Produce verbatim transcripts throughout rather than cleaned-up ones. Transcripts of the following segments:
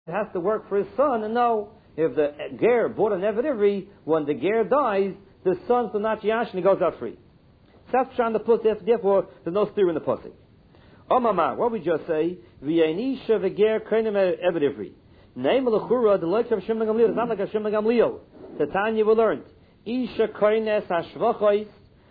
has to work for his son, and no, if the ger bought an Eved Ivri, when the ger dies, the son will not yash and he goes out free. So that's trying to put, therefore, there's no steer in the pasuk. Omamar, what we just say, v'yainisha v'ger krenim Eved Ivri. Name l'chura, the like of Shimon Gamliel, it's not like a Shimon Gamliel. The Tanya we learned. Isha koines hashvachos,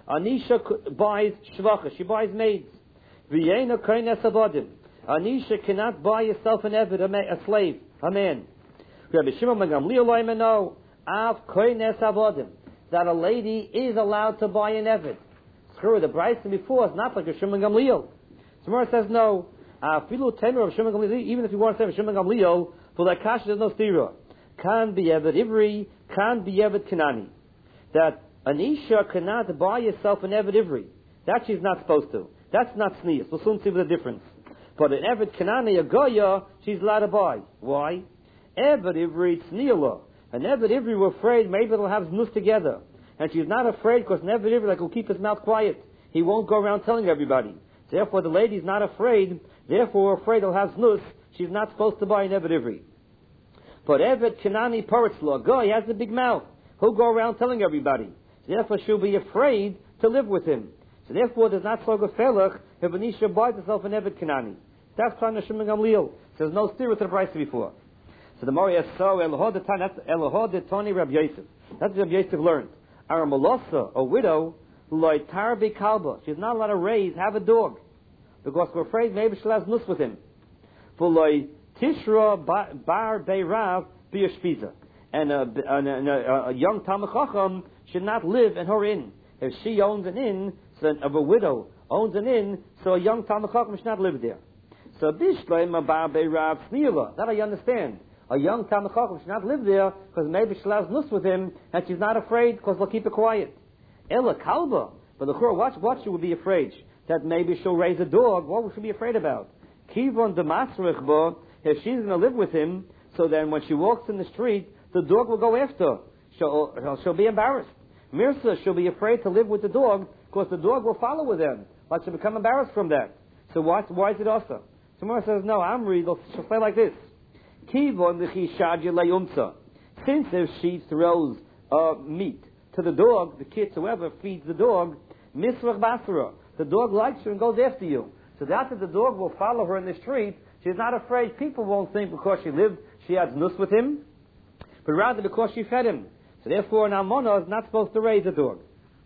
Anisha buys shvacha, she buys maids. V'yeina koines avodim. Anisha cannot buy herself an Eved, a slave, a man. Rabbi Shimon ben Gamliel loymeno, av koines avodim, that a lady is allowed to buy an Eved. Screw the Bryson before is not like a Shimon Gamliel. Samara says no. Filu temer of Shimon Gamliel, even if you want to say Shimon Gamliel, for that kasha there's no stira. Can be Eved Ivri, can be Eved Kanani. That an Isha cannot buy herself an Eved Ivri. That she's not supposed to. That's not sneeze. We'll soon see the difference. But an Eved Kanani, a Goya, she's allowed to buy. Why? Eved Ivri Tzniela. An Eved Ivri, we're afraid maybe they'll have znus together. And she's not afraid because an Eved Ivri like, will keep his mouth quiet. He won't go around telling everybody. Therefore the lady's not afraid. Therefore we're afraid they'll have znus. She's not supposed to buy an Eved Ivri. But Eved Kanani Paritzla, Goy, he has a big mouth. He'll go around telling everybody. So therefore she'll be afraid to live with him. So therefore there's not so gefelach if an Isha buys herself an Eved Kanani. That's Tana Shimon Gamliel. So there's no steer to the price before. So the Mori says, so Elohod the Tani, that's Elohod the Tani Rabbi Yosef. That's what Rabbi Yosef learned. Our Malosa, a widow, loy tarbi kalba. She's not allowed to raise, have a dog. Because we're afraid maybe she'll have nus with him. For loy tishra bar beirav biyashpiza. And a, a, a, a young Talmid Chacham should not live in her inn. If she owns an inn, so of a widow owns an inn, so a young Talmid Chacham should not live there. So bishleim bar beirav snila. That I understand. A young Talmid Chacham should not live there because maybe she has nus with him and she's not afraid because they'll keep it quiet. Ella kalba. But the Chur, watch what she would be afraid. That maybe she'll raise a dog. What would she be afraid about? Kivon demasrichba. If she's going to live with him, so then when she walks in the street, the dog will go after her. She'll, she'll be embarrassed. Mirsa, she'll be afraid to live with the dog because the dog will follow with them. Like she'll become embarrassed from that. So why, why is it also? Tomorrow says, no, Amri, she'll say like this. Kivon l'chishaji le'umsa. Since if she throws uh, meat to the dog, the kids, whoever feeds the dog, misrach basara. The dog likes her and goes after you. So that the dog will follow her in the street, she's not afraid people won't think because she lived, she has nus with him, but rather because she fed him. So therefore an almana is not supposed to raise a dog.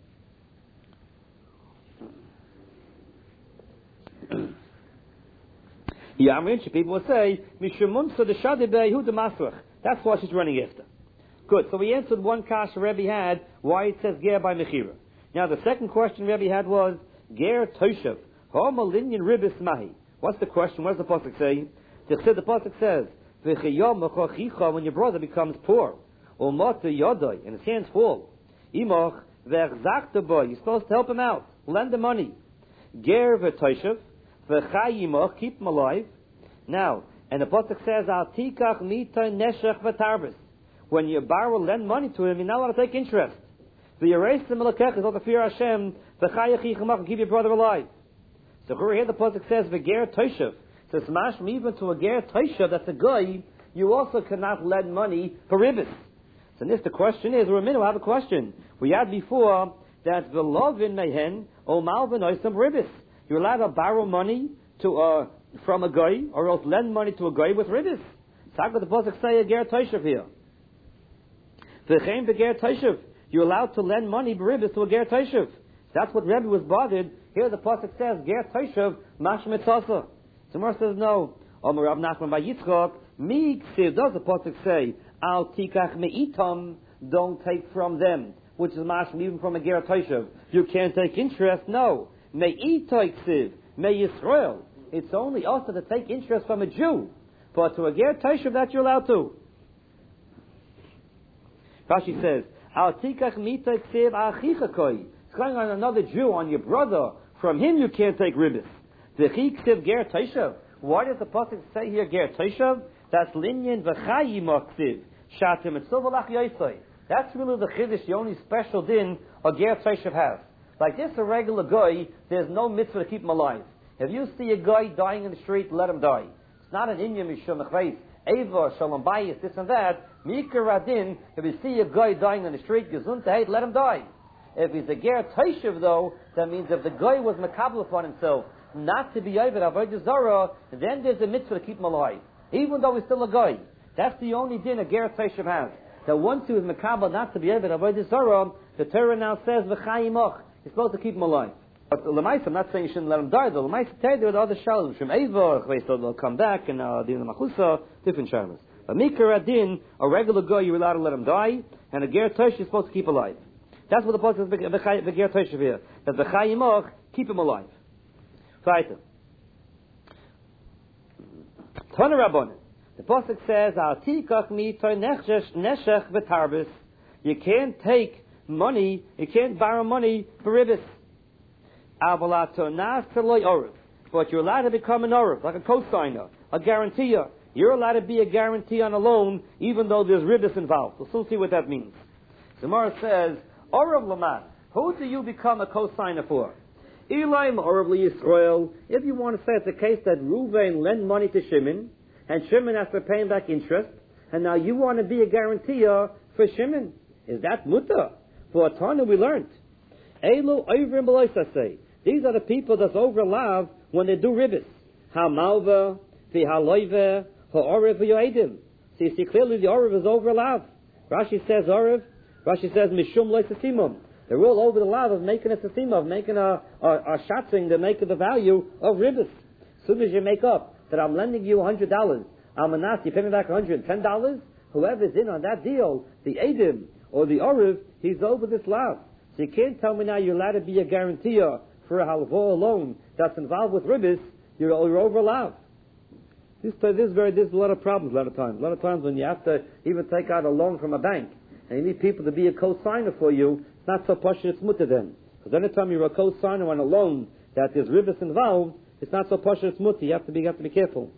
People will say, that's why she's running after. Good, so we answered one kasha Rebbe had, why it says ger by mechira. Now the second question Rebbe had was, ger toshav, homa linyan ribis mahi. What's the question? What does the pasuk say? The pasuk says, when your brother becomes poor, and his hands fall, you're supposed to help him out, lend him money. Ger v'toshav, v'chayimach, keep him alive. Now, and the pasuk says, al tikach mitay neshech v'tarbis. When you borrow, lend money to him, you're not allowed to take interest. V'yeresim melekech is all the fear Hashem, v'chayachichamach, and keep your brother alive. So here the pasuk says, v'ger toshav. Says, mashma, even to a ger toshav, that's a guy, you also cannot lend money for ribis. So this, the question is, or a minute, we'll have a question. We had before that v'lovin mehen, o malvin oisam ribis. You're allowed to borrow money to uh, from a guy, or else lend money to a guy with ribis. So how could the pasuk say a ger toshav here? V'chein v'ger toshav. You're allowed to lend money ribis to a ger toshav. That's what Rebbe was bothered. Here the pasuk says ger toshav mashma tzasa. Tomorrow says no. Omer Rav Nachman by Yitzchak. Mi ksiv, does the pasuk say al tikach meitam, don't take from them, which is mashma even from a ger toshav. You can't take interest. No. Meitoi ksiv me Yisrael. It's only also to take interest from a Jew, but to a ger toshav that you're allowed to. Rashi says al tikach mitoi ksiv achicha koi. It's going on another Jew, on your brother. From him you can't take ribis. V'chiksiv ger toshav. Why does the pasuk say here ger toshav? That's linyan v'chayim ksiv. Shatim et sovalach yoisai. That's really the chiddush, the only special din a ger toshav has. Like this, a regular guy, there's no mitzvah to keep him alive. If you see a guy dying in the street, let him die. It's not an inyan mishum echreis Eva, Shalom Bayis, this and that, Mikar Radin, if you see a guy dying on the street, Gesundheit, let him die. If he's a Ger Toshev, though, that means if the guy was makabel upon himself not to be Ovid Avodah Zarah, then there's a mitzvah to keep him alive, even though he's still a guy. That's the only din a Ger Toshev has. That once he was makabel not to be Ovid Avodah Zarah, the Torah now says v'chayimach, you're supposed to keep him alive. But Lamaisa, I'm not saying you shouldn't let him die, though. Lamaisa, tell you there are other shalos. From Eva, so they'll come back, and uh, Din Machusa, different shalos. But Mikar Adin, a regular guy, you're allowed to let him die, and a Ger Tosh, you're supposed to keep alive. That's what the pasuk says, the Ger Tosh here. That the Chayimach, keep him alive. Weiter. Tana Rabbanan. The pasuk says, Al tikach mitoy neshech v'tarbis. You can't take money, you can't borrow money for ribbis. But you're allowed to become an Orav, like a co-signer, a guarantor. You're allowed to be a guarantee on a loan, even though there's ribbis involved. We'll soon see what that means. Gemara says, Orav Laman, who do you become a co-signer for? Elam Orav Yisrael, if you want to say it's the case that Reuven lent money to Shimon, and Shimon has to pay him back interest, and now you want to be a guarantor for Shimon. Is that mutter? For Atana we learned. Elo Oivrim Beloisa say. These are the people that's over lav when they do ribbis. Ha-malva, fi-ha-loive, ha-oriv, ha-yoedim. So you see clearly the oriv is over lav. Rashi says oriv, Rashi says mishum loisasimum. They're all over the lav of making a sasimah, of making a, a, a shatzing, to make the value of ribbis. As soon as you make up that I'm lending you one hundred dollars, I'm anas, you pay me back one hundred ten dollars, whoever's in on that deal, the edim or the oriv, he's over this lav. So you can't tell me now you're allowed to be a guarantor for a halvah loan that's involved with ribbis, you're, you're over lav. This, this, very, there's a lot of problems a lot of times. A lot of times when you have to even take out a loan from a bank, and you need people to be a co-signer for you, it's not so posh it's mutter then. Because anytime you're a co-signer on a loan that there's ribbis involved, it's not so posh it's mutter. You have to be, you have to be careful.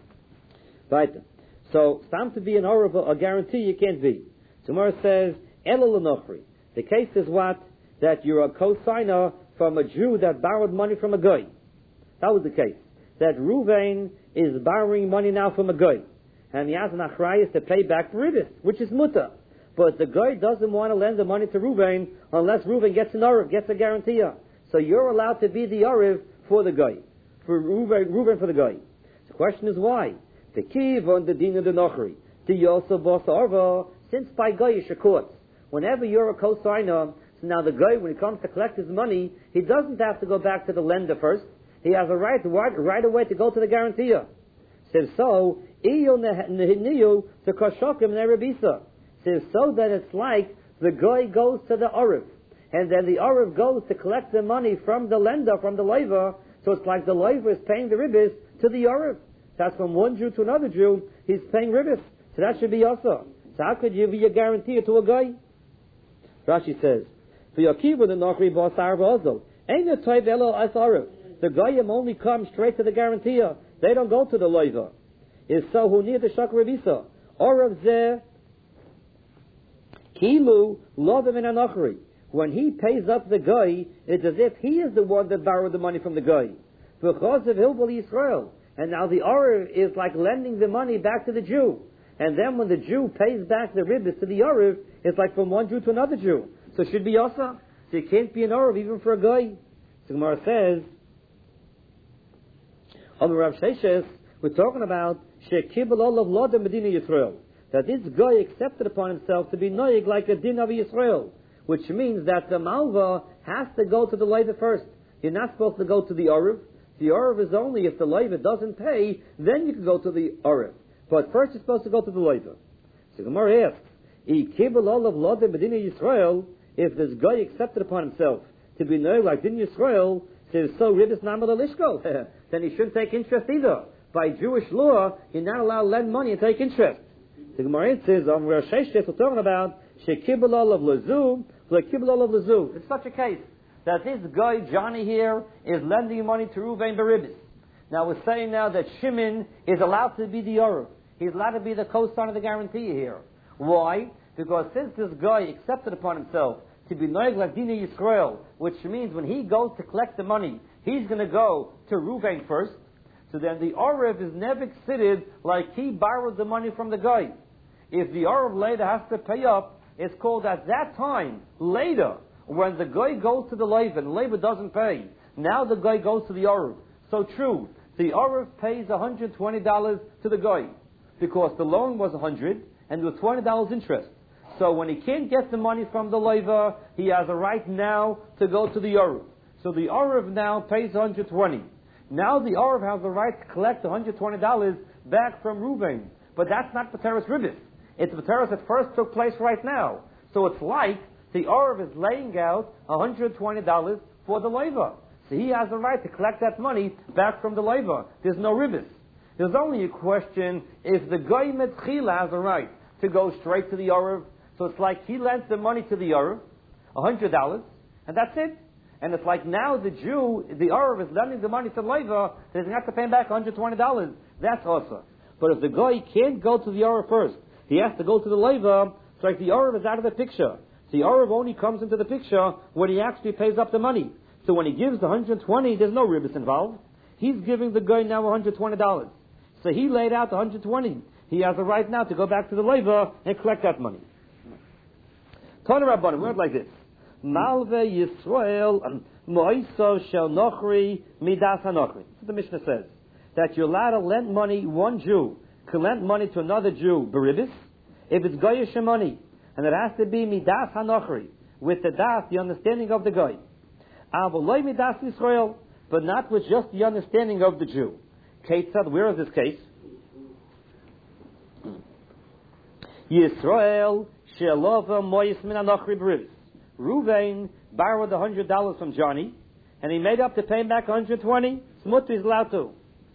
Right. So, it's time to be an orav, a guarantee you can't be. Tomorrow says, Elul Nochri. The case is what? That you're a co-signer from a Jew that borrowed money from a guy. That was the case. That Reuven is borrowing money now from a guy. And he has an achrayus to pay back for ribbis, which is mutter. But the guy doesn't want to lend the money to Reuven unless Reuven gets an oriv, gets a guarantee. So you're allowed to be the oriv for the guy. For Reuven, Reuven for the guy. The question is why? The kiv on the din of the nochri. The yosef boss arva, since by goyish courts, whenever you're a co-signer, so now the guy, when he comes to collect his money, he doesn't have to go back to the lender first. He has a right right, right away to go to the guarantor. Says so, says so that it's like the guy goes to the oriv, and then the oriv goes to collect the money from the lender, from the loiver. So it's like the loiver is paying the ribbis to the oriv. That's from one Jew to another Jew, he's paying ribbis. So that should be also. So how could you be a guarantor to a guy? Rashi says, the Goyim only come straight to the guarantor. They don't go to the loiva. Is so who near the shak rebisa. Orav zeh kilu lovim in anochri. When he pays up the guy, it's as if he is the one that borrowed the money from the guy. Because of Hilbal Yisrael. And now the Orav is like lending the money back to the Jew. And then when the Jew pays back the ribbis to the Orav, it's like from one Jew to another Jew. So it should be also. So it can't be an Orav even for a guy. So Gemara says, on Rav Sheshes, we're talking about Shekibel Olav Lodem Medina Yisrael. That this guy accepted upon himself to be noig like a din of Yisrael. Which means that the Malva has to go to the Leiva first. You're not supposed to go to the Orav. The Orav is only if the Leiva doesn't pay, then you can go to the Orav. But first you're supposed to go to the Leiva. So Gemara asks, Ikibel Olav Lodem Medina Yisrael, if this guy accepted upon himself to be noig like din Yisrael, says so ribbis namal alishko, then he shouldn't take interest either. By Jewish law, you're not allowed to lend money and take interest. The Gemara says, on Rosh Hashanah, we're talking about shekibel olav lazu, lekibel olav lazu. It's such a case that this guy Johnny here is lending money to Reuven beribis. Now we're saying now that Shimon is allowed to be the Orav. He's allowed to be the co-signer of the guarantee here. Why? Because since this guy accepted upon himself to be noig like Dina Yisrael, which means when he goes to collect the money, he's going to go to Reuven first. So then the Orev is never considered like he borrowed the money from the guy. If the Orev later has to pay up, it's called at that time, later, when the guy goes to the Leiva and the Leiva doesn't pay, now the guy goes to the Orev. So true, the Orev pays one hundred twenty dollars to the guy because the loan was one hundred dollars and there was twenty dollars interest. So when he can't get the money from the Leiva, he has a right now to go to the Orev. So the Orev now pays one hundred twenty dollars. Now the Orev has the right to collect one hundred twenty dollars back from Reuven. But that's not Pateras Ribis. It's Pateras that first took place right now. So it's like the Orev is laying out one hundred twenty dollars for the Leiva. So he has the right to collect that money back from the Leiva. There's no Ribis. There's only a question if the Goy Metzchila has a right to go straight to the Orev. So it's like he lent the money to the Orev, one hundred dollars, and that's it. And it's like now the Jew, the Orev, is lending the money to the Leiva, so he's going to have to pay him back one hundred twenty dollars. That's also. But if the Goy can't go to the Orev first, he has to go to the Leiva, it's like the Orev is out of the picture. So the Orev only comes into the picture when he actually pays up the money. So when he gives the one hundred twenty, there's no ribis involved. He's giving the Goy now one hundred twenty dollars. So he laid out the one hundred twenty. He has a right now to go back to the Leiva and collect that money. Tana Rabbanim, we went like this. Malve Yisrael Moiso Shel Nochri Midas HaNochri. The Mishnah says that you're allowed to lend money, one Jew can lend money to another Jew, beribis, if it's Goyish money, and it has to be Midas HaNochri, with the das, the understanding of the Goy. Avoloi Midas Yisrael, but not with just the understanding of the Jew. Ketzad, where is this case? Yisrael Shelova Mois Min HaNochri beribis. Reuven borrowed one hundred dollars from Johnny, and he made up to pay him back one hundred twenty. Smutter is allowed to.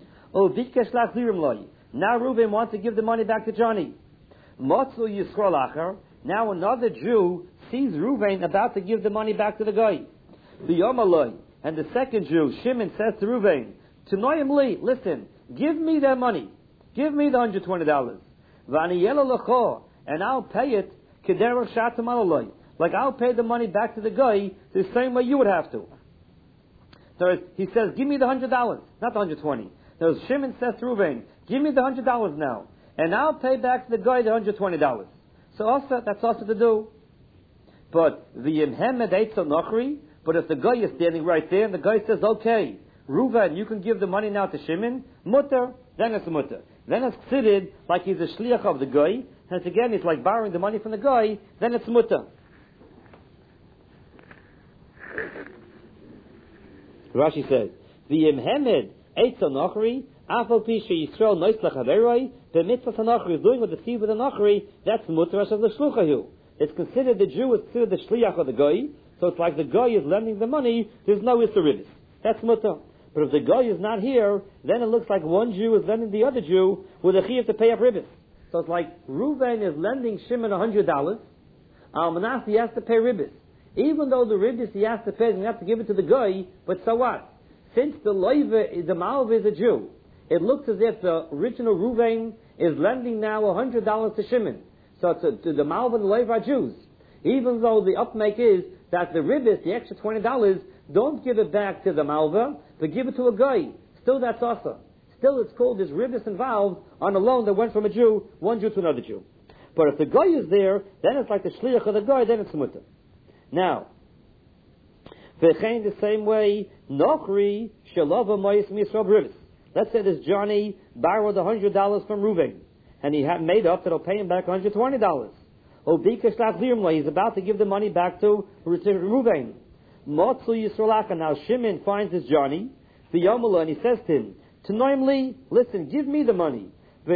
Now Reuven wants to give the money back to Johnny. Motzu Yisrael Acher. Now another Jew sees Reuven about to give the money back to the guy. V'yomaloi. And the second Jew, Shimon, says to Reuven, Tanoim li, listen, give me that money. Give me the one hundred twenty dollars. V'aniyela lecho. And I'll pay it kederach shatam alaloi. Like I'll pay the money back to the guy the same way you would have to. So he says, give me the one hundred dollars, not the one hundred twenty. So Shimon says to Reuven, give me the one hundred dollars now, and I'll pay back to the guy the one hundred twenty dollars. So also, that's also to do. But the Yimhemed Eitzel Nochri, but if the guy is standing right there and the guy says, okay, Reuven, you can give the money now to Shimon, mutter, then it's mutter. Then it's considered like he's a shliach of the guy, and it's again, it's like borrowing the money from the guy, then it's mutter. Rashi says, "V'yimhemed eitzel nochri, afal pi sheYisrael noislach haveroi, b'mitzvah hanochri is doing with the seed with the nochri. That's mutrash of the shluchahu. It's considered the Jew is considered the shliach of the guy, so it's like the guy is lending the money. There's no isseribis. That's mutar. But if the guy is not here, then it looks like one Jew is lending the other Jew with a chiyuv to pay up ribis. So it's like Reuven is lending Shimon a hundred dollars. Al Manasseh has to pay ribis. Even though the ribis he has to pay, he has to give it to the guy, but so what? Since the loiva, the malva is a Jew, it looks as if the original Reuven is lending now a hundred dollars to Shimon. So it's a, the malva and the loiva are Jews. Even though the upmake is that the ribis, the extra twenty dollars, don't give it back to the malva, but give it to a guy. Still that's also. Still it's called this ribis involved on a loan that went from a Jew, one Jew to another Jew. But if the guy is there, then it's like the shliach of the guy, then it's mutter. Now, the same way, Nochri Shalova Mois Misrab Ribis. Let's say this Johnny borrowed a hundred dollars from Reuven, and he had made up that he'll pay him back one hundred twenty dollars. He's about to give the money back to Reuven. Motzu Yisraelaka. Now Shimon finds this Johnny, the Yomala, and he says to him, Tanoim li, listen, give me the money.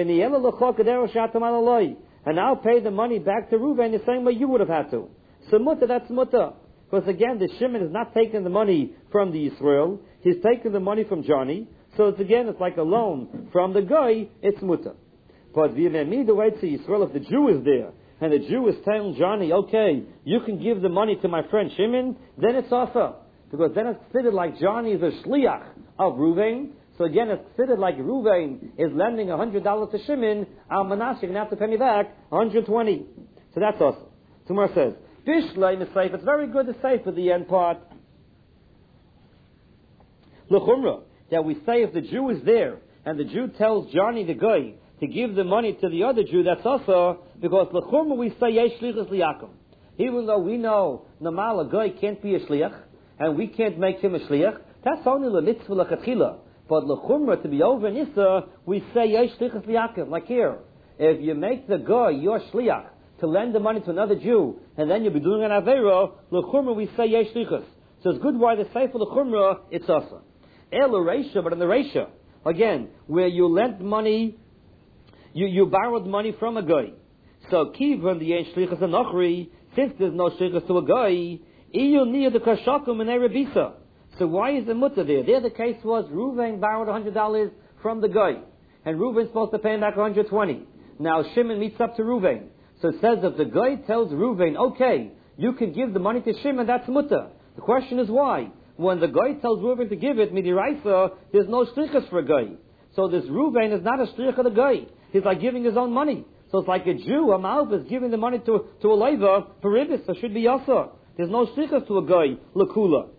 And I'll pay the money back to Reuven the same way you would have had to. So mutter, that's mutter. Because again, the Shimon is not taking the money from the Yisrael, he's taking the money from Johnny. So it's again, it's like a loan from the guy, it's mutter. But v'yememi the way to Yisrael, if the Jew is there, and the Jew is telling Johnny, okay, you can give the money to my friend Shimon, then it's also. Because then it's considered like Johnny is a shliach of Reuven. So again, it's considered like Reuven is lending one hundred dollars to Shimon, Al Manasseh, you're going to have to pay me back one hundred twenty. So that's also. Tomorrow says, Bishlay is safe. It's very good to say for the end part. L'chumra, that we say if the Jew is there and the Jew tells Johnny the guy to give the money to the other Jew, that's also because l'chumra we say yesh shlichus liyakum. Even though we know normal a guy can't be a shliach, and we can't make him a shliach, that's only the mitzvah l'chatchila. But l'chumra to be over in Issa, we say yesh shlichus liyakum. Like here, if you make the guy your shliach to lend the money to another Jew, and then you'll be doing an avera, l'chumra we say yesh shlichus. So it's good why they say for l'chumra it's also. El reisha, but in the reisha, again, where you lent money. You, you borrowed money from a guy. So, kivan the yesh shlichus anochri, since there's no shlichus to a guy, iyu near the kashakum and erebisa. So why is the mutter there? There the case was Reuven borrowed one hundred dollars from the guy, and Reuven's supposed to pay him back one hundred twenty. Now Shimon meets up to Reuven. So it says if the guy tells Reuven, okay, you can give the money to Shimon, that's mutter. The question is why? When the guy tells Reuven to give it, midiraisa, there's no shlichus for a guy. So this Reuven is not a shlich of the guy. He's like giving his own money. So it's like a Jew, a Malv, is giving the money to, to a Leiva for Ribbis, so it should be Yasa. There's no shlichus to a guy, Lakula.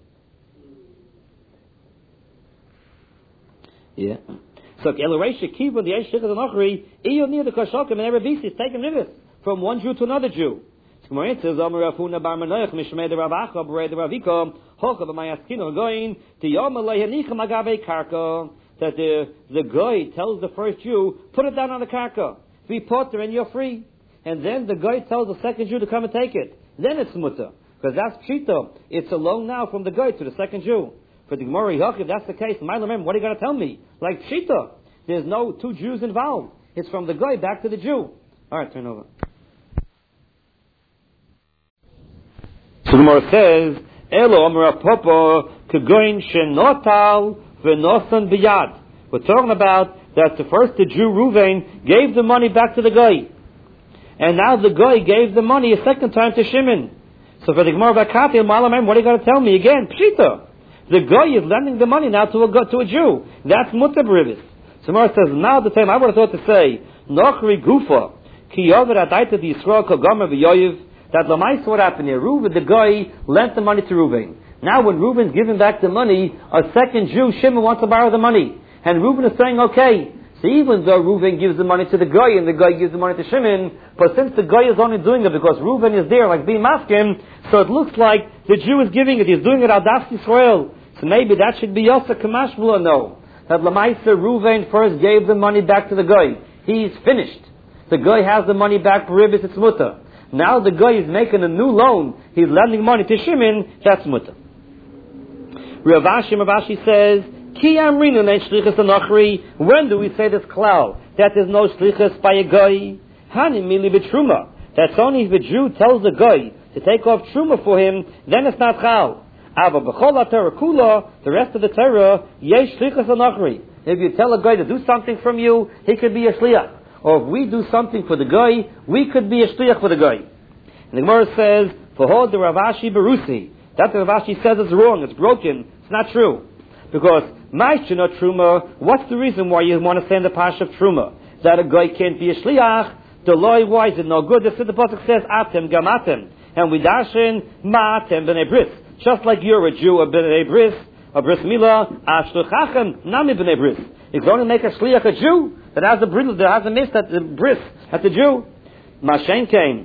Yeah. So Elaresha Kiva, the Eish Shlichus and Ochri, Iyo near the Kashakim and Erebisi is taking Ribbis from one Jew to another Jew. It says, Amar Rafuna Bar Manoach, Mishmei the Ravacha, Berei the Ravika, Hocha B'mayaskino, going to Yom Alehanicha Magabe Karka. That the, the guy tells the first Jew, put it down on the karka. Be potter and you're free. And then the guy tells the second Jew to come and take it. Then it's mutter. Because that's pshita. It's a loan now from the guy to the second Jew. For the Gemara, if that's the case, my remember, what are you going to tell me? Like pshita. There's no two Jews involved. It's from the guy back to the Jew. Alright, turn over. So the Gemara says, Elo Amar Papa Kagoin Shenotal V'nosan biyad. We're talking about that the first the Jew Reuven gave the money back to the guy, and now the guy gave the money a second time to Shimon. So for the Gemara Vakati, Malamem, what are you going to tell me again? Pshita. The guy is lending the money now to a to a Jew. That's mutar b'ribis. So Gemara says now the time I would have thought to say Nochri Gufa Ki Yover Adaita the Yisrael Kogomer v'Yoyev, that Lamais what happened here. Reuven, the guy lent the money to Reuven. Now when Reuben's giving back the money, a second Jew, Shimon, wants to borrow the money. And Reuben is saying, okay. So even though Reuben gives the money to the guy and the guy gives the money to Shimon, but since the guy is only doing it because Reuben is there, like being masking, so it looks like the Jew is giving it. He's doing it al das Yisrael. So maybe that should be also Kamashmula, no. That Lamaisa Reuben first gave the money back to the guy. He's finished. The guy has the money back for Ribbis, it's mutter. Now the guy is making a new loan. He's lending money to Shimon, that's mutter. Rav Ashi, Rav Ashi says, Ki amrinu nein shlichus anochri. When do we say this klal? That there's no shlichus by a guy. Hani mili b'truma. That's only if a Jew tells the guy to take off truma for him, then it's not chal. Ava b'chol ha-Torah kula, the rest of the Torah, yesh shlichus anochri. If you tell a guy to do something from you, he could be a shliach. Or if we do something for the guy, we could be a shliach for the guy. And the Gemara says, V'hod the Rav Ashi berusi. That the Rav Ashi says is wrong, it's broken, it's not true. Because, Ma'ishina Truma, what's the reason why you want to say in the Parsha of Truma? That a guy can't be a Shliach, the loy, why is it no good? The Siddur Pasuk says, Atem Gamatem. And we dash in, Ma'atem B'nei Bris. Just like you're a Jew, a B'nei Bris, a Bris Milah, Ashluchachem, Nami B'nei Bris. If you only make a Shliach a Jew, that has a brittle, that has a mist at the Bris, at the Jew. Mashen came.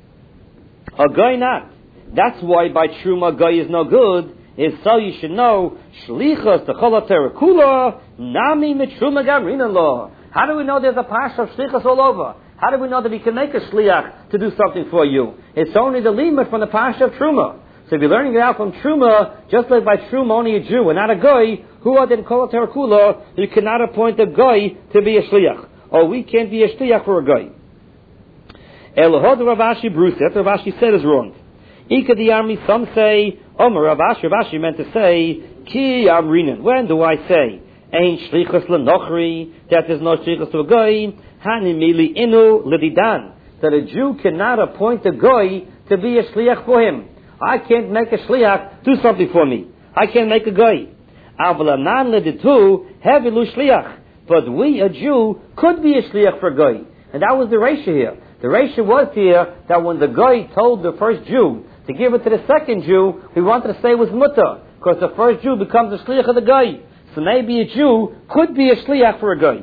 A guy not. That's why by Truma guy is no good, is so you should know, Shlichus, the Chol HaTorah Kula, Nami Mitruma Gamrina Law. How do we know there's a Pasha of Shlichus all over? How do we know that he can make a Shliach to do something for you? It's only the limit from the Pasha of Truma. So if you're learning it out from Truma, just like by Truma only a Jew and not a guy, who are then Chol HaTorah Kula, you cannot appoint a guy to be a Shliach. Or we can't be a Shliach for a guy. Elohod Rav Ashi Bruce, that's what Rav Ashi said is wrong. Ika the army, some say, Omer Rav Ashi, Rav Ashi meant to say, Ki Amrinin. When do I say, Ein Shlichus L'Nochri, that there's no Shlichus to a guy, Hani Mili Inu L'Didan, that a Jew cannot appoint a guy to be a Shliach for him. I can't make a Shliach do something for me. I can't make a guy. Avlanan L'Ditu, Hevilu Shliach. But we, a Jew, could be a Shliach for a guy. And that was the ratio here. The ratio was here that when the guy told the first Jew to give it to the second Jew, we wanted to say it was mutter, because the first Jew becomes a shliach of the guy. So maybe a Jew could be a shliach for a guy.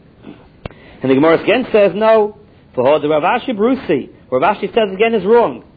And the Gemara again says no. For the Rav Ashi Brusi, Rav Ashi says again is wrong.